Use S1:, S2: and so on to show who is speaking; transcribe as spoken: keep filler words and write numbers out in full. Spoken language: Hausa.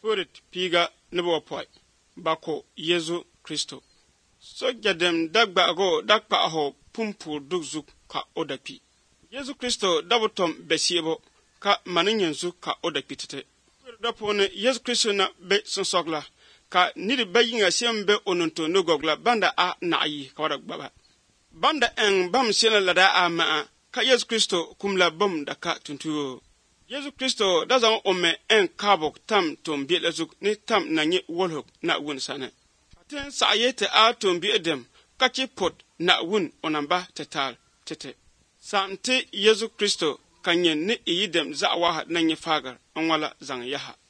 S1: Furit piga nebo poi bako Yesu Kristo. So jadem dagba go dakpa aho pumpu dugzuk ka odapi. Yesu Kristo dabutom besiebo ka maninyenzu ka odapi tete. Dapone Yesu Kristo na be sonsogla ka nidi bayinga siembe ononto nogogla banda a naayi ka wada gbaba. Banda en bam sela lada a maa ka Yesu Kristo kumla bom daka tuntuo. Yesu Kristo dazan ome en kabok tam tombi lezuk ni tam na nye wolhok na wun sane. Ten saayete a tombi edem kachi pot na wun onamba tetal tete. Saante Yesu Kristo kanyen ni iyidem za waha na nye fagar anwala zang yaha.